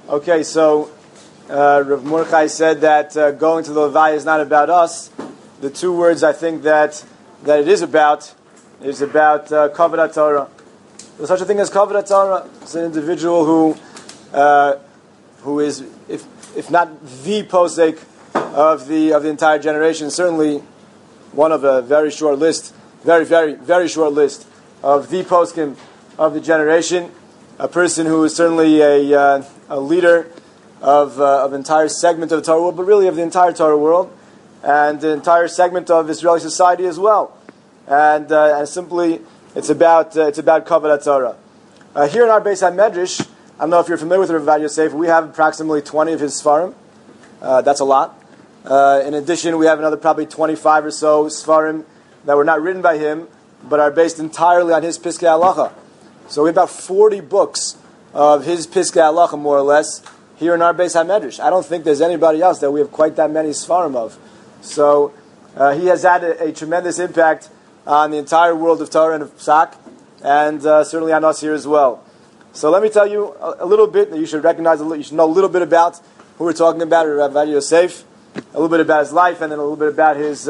Okay, so Rav Mordechai said that going to the Levaya is not about us. The two words I think that it is about Kavod Torah. There's such a thing as Kavod Torah. It's an individual who is, if not the posek of the entire generation, certainly one of a very short list, very, very, very short list of the poskim of the generation. A person who is certainly a leader of an entire segment of the Torah world, but really of the entire Torah world, and the entire segment of Israeli society as well. And simply, it's about Kavod Torah. Here in our Beis HaMedrash, I don't know if you're familiar with Rav Ovadia Yosef, we have approximately 20 of his Sfarim. That's a lot. In addition, we have another probably 25 or so Sfarim that were not written by him, but are based entirely on his Piskei Halacha. So we have about 40 books of his Piskei Halacha, more or less, here in our Beis HaMedrash. I don't think there's anybody else that we have quite that many Sfarim of. So he has had a tremendous impact on the entire world of Torah and of Psak, and certainly on us here as well. So let me tell you a little bit that you should recognize, you should know a little bit about who we're talking about, Rav Ovadia Yosef, a little bit about his life, and then a little bit about his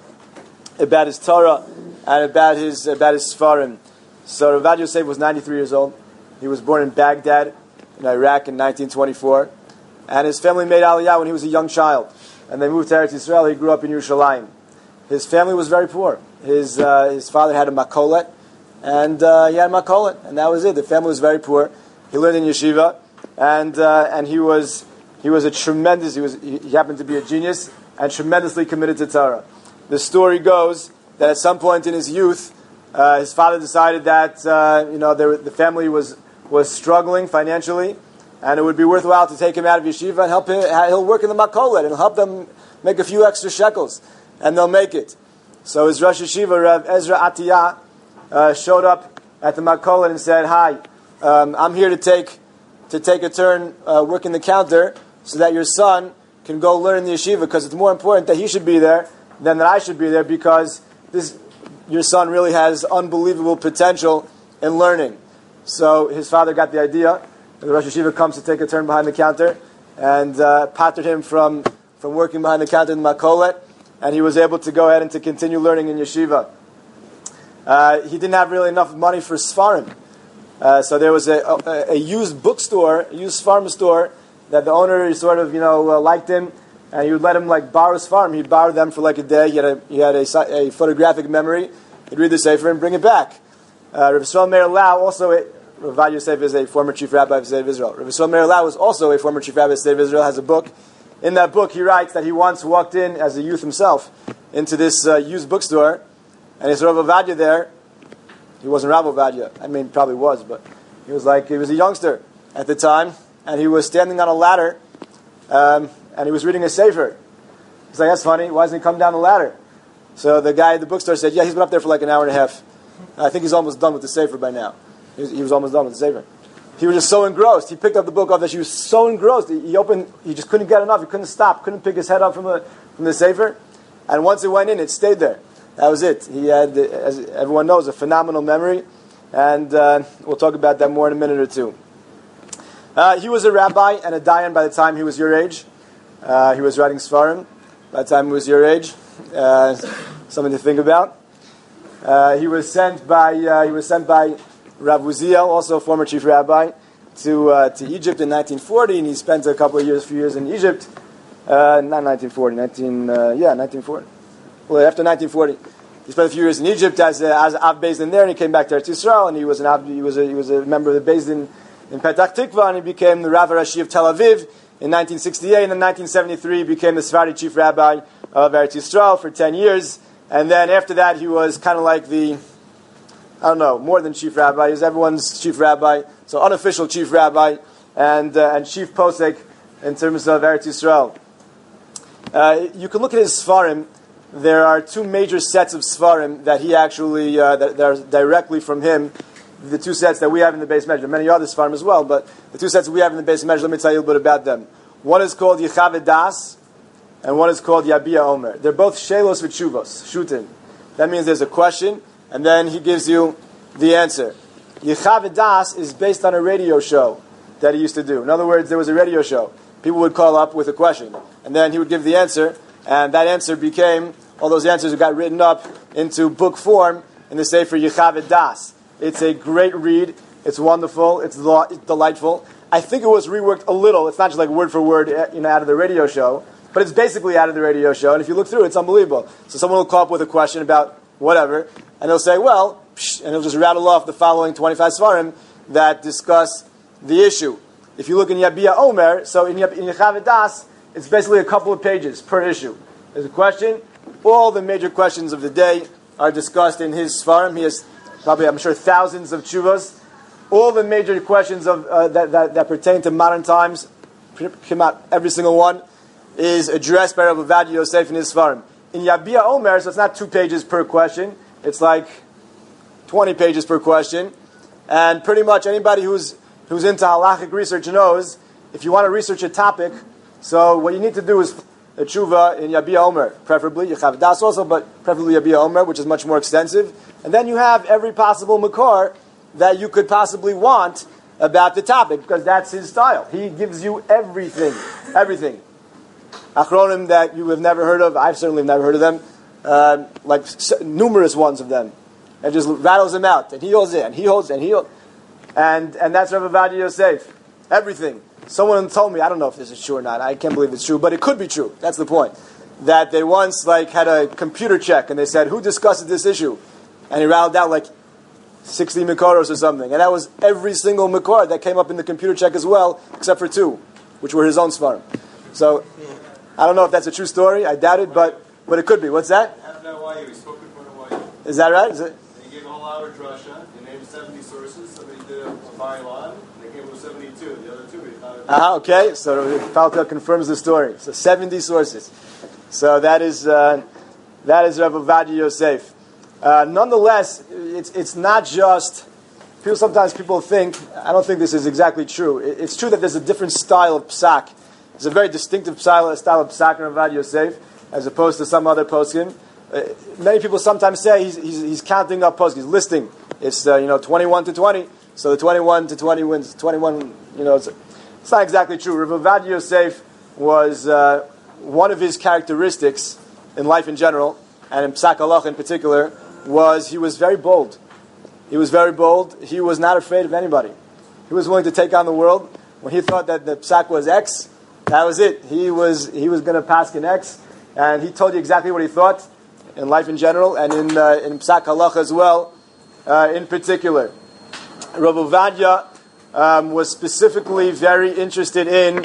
Torah and about his Sfarim. So Rav Ovadia Yosef was 93 years old. He was born in Baghdad, in Iraq, in 1924, and his family made Aliyah when he was a young child, and they moved to Eretz Yisrael. He grew up in Yerushalayim. His family was very poor. His father had a makolet, and he had a makolet, and that was it. The family was very poor. He learned in yeshiva, and he was a tremendous. He happened to be a genius and tremendously committed to Torah. The story goes that at some point in his youth, his father decided that the family was struggling financially, and it would be worthwhile to take him out of yeshiva and help him. He'll work in the makolet and help them make a few extra shekels, and they'll make it. So his Rosh Yeshiva, Rav Ezra Atiyah, showed up at the makolet and said, "Hi, I'm here to take a turn working the counter, so that your son can go learn in the yeshiva, because it's more important that he should be there than that I should be there, because your son really has unbelievable potential in learning." So his father got the idea. The Rosh Yeshiva comes to take a turn behind the counter, and pattered him from working behind the counter in the makolet, and he was able to go ahead and to continue learning in yeshiva. He didn't have really enough money for Sfarim. So there was a used bookstore, a used Sfarim store, that the owner sort of, liked him, and he would let him borrow Sfarim. He'd borrow them for a day. He had a photographic memory. He'd read the Sefer and bring it back. Rav Yisrael Meir Lau, also, Rav Ovadia Yosef is a former chief rabbi of the State of Israel. Rav Yisrael Meir Lau was also a former chief rabbi of the State of Israel, has a book. In that book, he writes that he once walked in, as a youth himself, into this used bookstore, and he saw Rav Ovadia there. He wasn't Rav Ovadia. Probably was, but he was a youngster at the time, and he was standing on a ladder, and he was reading a Sefer. He's like, "That's funny. Why doesn't he come down the ladder?" So the guy at the bookstore said, "Yeah, he's been up there for an hour and a half. I think he's almost done with the Sefer by now." He was almost done with the Sefer. He was just so engrossed. He picked up the book off that she was so engrossed. He just couldn't get enough. He couldn't stop. Couldn't pick his head up from the Sefer. And once it went in, it stayed there. That was it. He had, as everyone knows, a phenomenal memory. And we'll talk about that more in a minute or two. He was a rabbi and a dayan by the time he was your age. He was writing Sfarim by the time he was your age. Something to think about. He was sent by Rav Uziel, also a former chief rabbi, to Egypt in 1940, and he spent a few years in Egypt. Not 1940, 1940. Well, after 1940, he spent a few years in Egypt as Av Beis Din there, and he came back to Eretz Yisrael, and he was a member of the Beis Din in Petach Tikva, and he became the Rav Rashi of Tel Aviv in 1968, and in 1973 he became the Sephardi chief rabbi of Eretz Yisrael for 10 years, and then after that he was kind of like more than chief rabbi, he was everyone's chief rabbi, so unofficial chief rabbi, and chief posek in terms of Eretz Yisrael. You can look at his Sfarim. There are two major sets of Sfarim that he actually, that are directly from him. The two sets that we have in the Beis Medrash, many other Sfarim as well, but the two sets that we have in the Beis Medrash, let me tell you a little bit about them. One is called Yechav Das, and one is called Yabia Omer. They're both Shelos V'Tshuvos, Shutin. That means there's a question, and then he gives you the answer. Yechav Das is based on a radio show that he used to do. In other words, there was a radio show. People would call up with a question, and then he would give the answer, and that answer became, all those answers got written up into book form in the Sefer Yechavet Das. It's a great read. It's wonderful. It's delightful. I think it was reworked a little. It's not just like word for word, out of the radio show, but it's basically out of the radio show. And if you look through it, it's unbelievable. So someone will call up with a question about whatever, and they'll say, well, and he'll just rattle off the following 25 svarim that discuss the issue. If you look in Yabia Omer, so in Yechavet Das, it's basically a couple of pages per issue. There's a question. All the major questions of the day are discussed in his svarim. He has probably, I'm sure, thousands of tshuvas. All the major questions of that pertain to modern times, every single one, is addressed by Rabbi Ovadia Yosef in his svarim. In Yabia Omer, so it's not 2 pages per question. It's like 20 pages per question. And pretty much anybody who's into halachic research knows, if you want to research a topic, so what you need to do is a tshuva in Yabia Omer, preferably, Yechavet Das also, but preferably Yabia Omer, which is much more extensive. And then you have every possible makor that you could possibly want about the topic, because that's his style. He gives you everything. Achronim that you have never heard of, I've certainly never heard of them, like numerous ones of them, and just rattles them out, and he holds it, and he holds it, and he holds, and that's Rabbi Ovadia Yosef. Everything. Someone told me, I don't know if this is true or not, I can't believe it's true, but it could be true. That's the point. That they once had a computer check, and they said, who discusses this issue? And he rattled out 60 Mikoros or something. And that was every single Mikor that came up in the computer check as well, except for 2, which were his own Svarim. So, I don't know if that's a true story. I doubt it, but it could be. What's that? We spoke in front of Hawaii. Is that right? Is it? They gave a whole hour drasha. They named 70 sources. Somebody did a byline. They came with 72. The other 2 we found. Okay. So Falta confirms the story. So 70 sources. So that is Rabbi Ovadia Yosef. Nonetheless, it's not just. Sometimes people think. I don't think this is exactly true. It's true that there's a different style of psak. It's a very distinctive style of psak in Ovadia Yosef, as opposed to some other poskim. Many people sometimes say he's counting up poskim. He's listing. It's 21 to 20. So the 21 to 20 wins 21. It's not exactly true. Rabbi Ovadia Yosef was one of his characteristics in life in general, and in Psak Halacha in particular, was he was very bold. He was very bold. He was not afraid of anybody. He was willing to take on the world. When he thought that the Psak was X, that was it. He was going to pass an X, and he told you exactly what he thought in life in general, and in Psak Halacha as well, in particular. Rabbi Ovadia was specifically very interested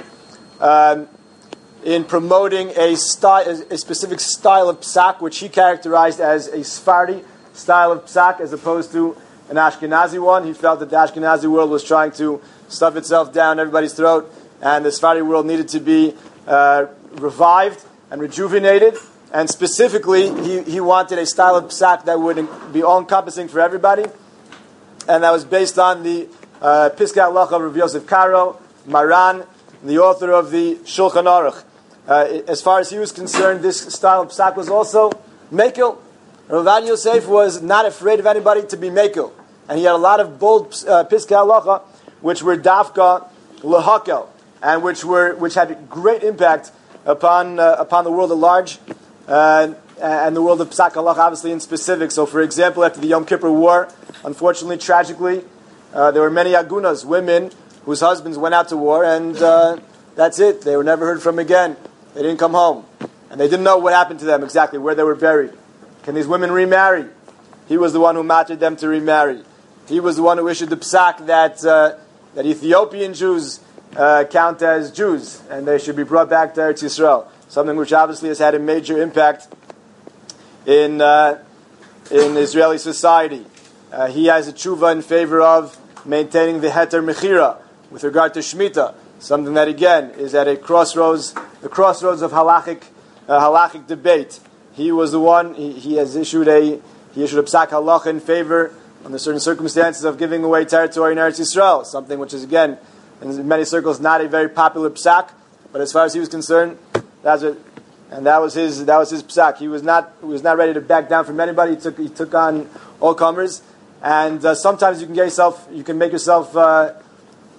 in promoting a specific style of psak, which he characterized as a Sephardi style of psak, as opposed to an Ashkenazi one. He felt that the Ashkenazi world was trying to stuff itself down everybody's throat, and the Sephardi world needed to be revived and rejuvenated. And specifically, he wanted a style of psak that would be all-encompassing for everybody, and that was based on the Piskei Halacha of Rav Yosef Karo, Maran, the author of the Shulchan Aruch. As far as he was concerned, this style of psak was also mekel. Rav Ovadia Yosef was not afraid of anybody to be mekel, and he had a lot of bold Piskei Halacha, which were dafka lehakel, and which had great impact upon the world at large, and the world of Psak Halacha obviously in specific. So, for example, after the Yom Kippur War, unfortunately, tragically, there were many agunas, women whose husbands went out to war, and that's it. They were never heard from again. They didn't come home, and they didn't know what happened to them exactly, where they were buried. Can these women remarry? He was the one who mattered them to remarry. He was the one who issued the psak that Ethiopian Jews count as Jews, and they should be brought back to Eretz Yisrael. Something which obviously has had a major impact in Israeli society. He has a tshuva in favor of maintaining the heter mechira with regard to Shemitah, something that again is at the crossroads of halachic debate. He was the one. He issued a psak halacha in favor, under certain circumstances, of giving away territory in Eretz Yisrael, something which is again in many circles not a very popular psak, but as far as he was concerned, that's it. And that was his psak. He was not ready to back down from anybody. He took on all comers. And sometimes you can make yourself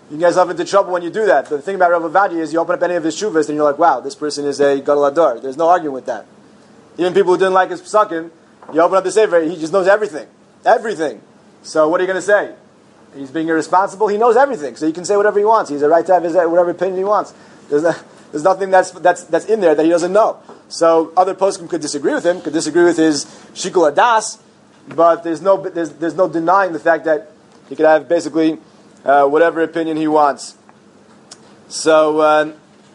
You get yourself into trouble when you do that. But the thing about Rav Ovadia is you open up any of his shuvas and you're like, wow, this person is a gadol hador. There's no arguing with that. Even people who didn't like his psakim, you open up the sefer, he just knows everything. Everything. So what are you going to say? He's being irresponsible? He knows everything. So he can say whatever he wants. He has a right to have whatever opinion he wants. There's nothing that's in there that he doesn't know. So other poskim could disagree with him, could disagree with his shikul hadas, but there's no denying the fact that he could have basically whatever opinion he wants. So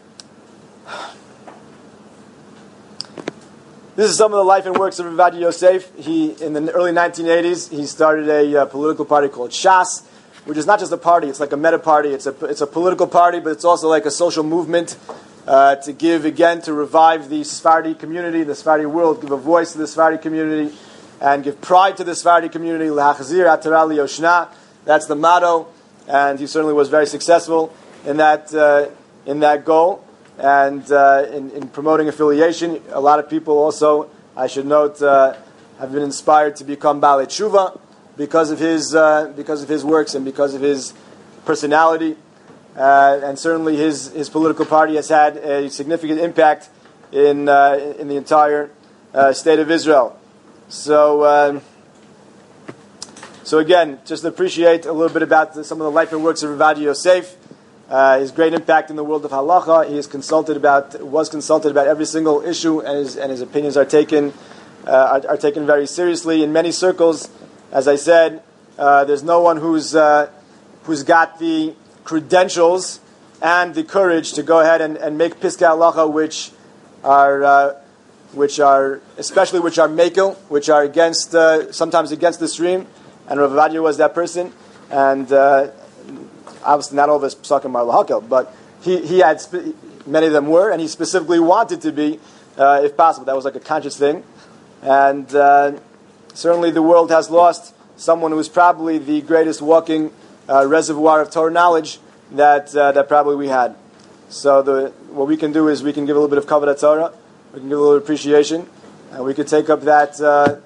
this is some of the life and works of Ovadia Yosef. He, in the early 1980s, he started a political party called Shas, which is not just a party; it's like a meta party. It's a political party, but it's also like a social movement to give again, to revive the Sephardi community, the Sephardi world, give a voice to the Sephardi community, and give pride to the Sephardi community. L'hachzir atara liyoshna. That's the motto, and he certainly was very successful in that goal. And in promoting affiliation, a lot of people also, I should note, have been inspired to become Baalei Tshuva because of his works and because of his personality. And certainly his political party has had a significant impact in the entire state of Israel. So again, just appreciate a little bit about some of the life and works of Ovadia Yosef. His great impact in the world of halacha. He was consulted about every single issue, and his opinions are taken very seriously in many circles. As I said, there's no one who's got the credentials and the courage to go ahead and make piskei halacha, which are mekel, which are sometimes against the stream. And Rav Ovadia was that person, and obviously not all of his psakim are lahakel, but he had many of them were, and he specifically wanted to be, if possible. That was like a conscious thing, and certainly the world has lost someone who is probably the greatest walking reservoir of Torah knowledge that probably we had. So what we can do is we can give a little bit of kavod Torah, we can give a little appreciation, and we could take up that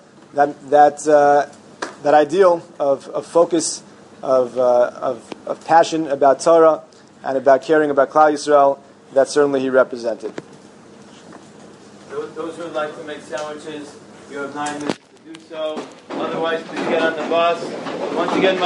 ideal of focus, of passion about Torah and about caring about Klal Yisrael that certainly he represented. Those who would like to make sandwiches, you have 9 minutes to do so. Otherwise, please get on the bus. Once again,